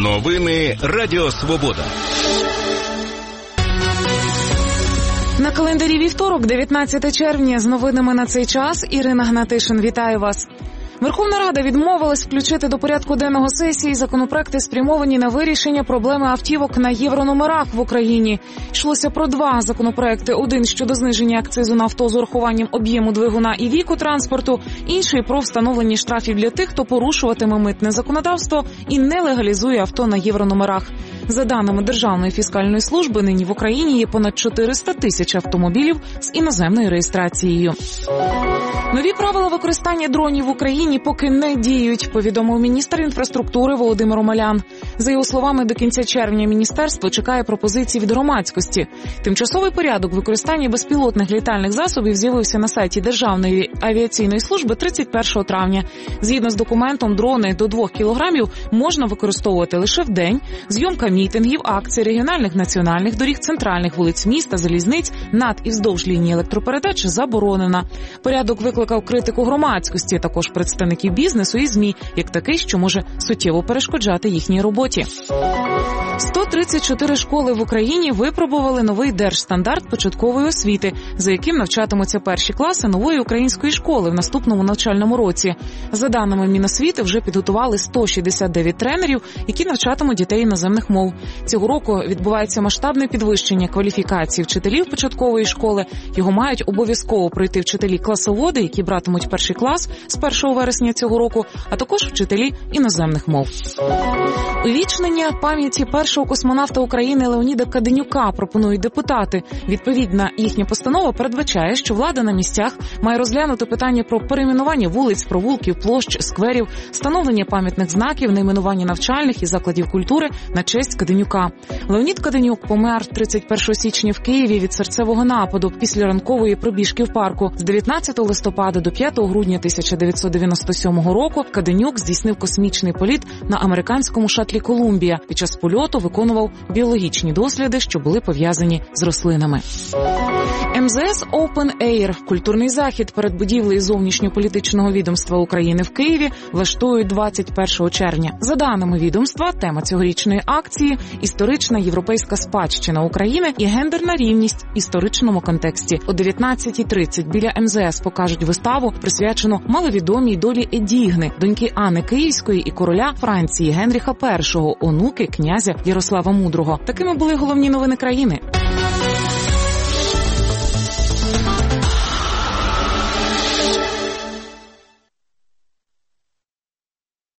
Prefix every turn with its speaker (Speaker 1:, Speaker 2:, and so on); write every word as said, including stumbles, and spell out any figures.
Speaker 1: Новини Радіо Свобода.
Speaker 2: На календарі вівторок, дев'ятнадцяте червня. З новинами на цей час Ірина Гнатишин. Вітаю вас. Верховна Рада відмовилась включити до порядку денного сесії законопроекти, спрямовані на вирішення проблеми автівок на єврономерах в Україні. Йшлося про два законопроекти. Один щодо зниження акцизу на авто з урахуванням об'єму двигуна і віку транспорту, інший про встановлення штрафів для тих, хто порушуватиме митне законодавство і не легалізує авто на єврономерах. За даними Державної фіскальної служби, нині в Україні є понад чотириста тисяч автомобілів з іноземною реєстрацією. Нові правила використання дронів в Україні поки не діють, повідомив міністр інфраструктури Володимир Омелян. За його словами, до кінця червня міністерство чекає пропозицій від громадськості. Тимчасовий порядок використання безпілотних літальних засобів з'явився на сайті Державної авіаційної служби тридцять першого травня. Згідно з документом, дрони до двох кілограмів можна використовувати лише в день. Зйомка мітингів, акцій, регіональних національних доріг, центральних вулиць міста, залізниць, над і вздовж лінії електропередач заборонена. Порядок викликав критику громадськості, також представників бізнесу і ЗМІ, як такий, що може суттєво перешкоджати їхній роботі. сто тридцять чотири школи в Україні випробували новий держстандарт початкової освіти, за яким навчатимуться перші класи нової української школи в наступному навчальному році. За даними Міносвіти, вже підготували сто шістдесят дев'ять тренерів, які навчатимуть дітей іноземних мов. Цього року відбувається масштабне підвищення кваліфікації вчителів початкової школи. Його мають обов'язково пройти вчителі-класоводи, які братимуть перший клас з першого вересня цього року, а також вчителі іноземних мов. Увічнення пам'яті першого космонавта України Леоніда Каденюка пропонують депутати. Відповідна їхня постанова передбачає, що влада на місцях має розглянути питання про перейменування вулиць, провулків, площ, скверів, встановлення пам'ятних знаків, найменування навчальних і закладів культури на честь Каденюка. Леонід Каденюк помер тридцять першого січня в Києві від серцевого нападу після ранкової пробіжки в парку. З дев'ятнадцятого листопада до п'ятого грудня тисяча дев'ятсот дев'яносто сьомого року Каденюк здійснив космічний політ на американському шатлі «Колумбія». Під час польоту виконував біологічні досліди, що були пов'язані з рослинами. ем зе ес Open Air – культурний захід перед будівлею зовнішньополітичного відомства України в Києві влаштують двадцять першого червня. За даними відомства, тема цьогорічної акції – історична європейська спадщина України і гендерна рівність в історичному контексті. О дев'ятнадцятій тридцять біля ем зе ес покажуть виставу, присвячену маловідомій долі Едігни, доньки Анни Київської і короля Франції Генріха Першого, онуки князя Ярослава Мудрого. Такими були головні новини країни.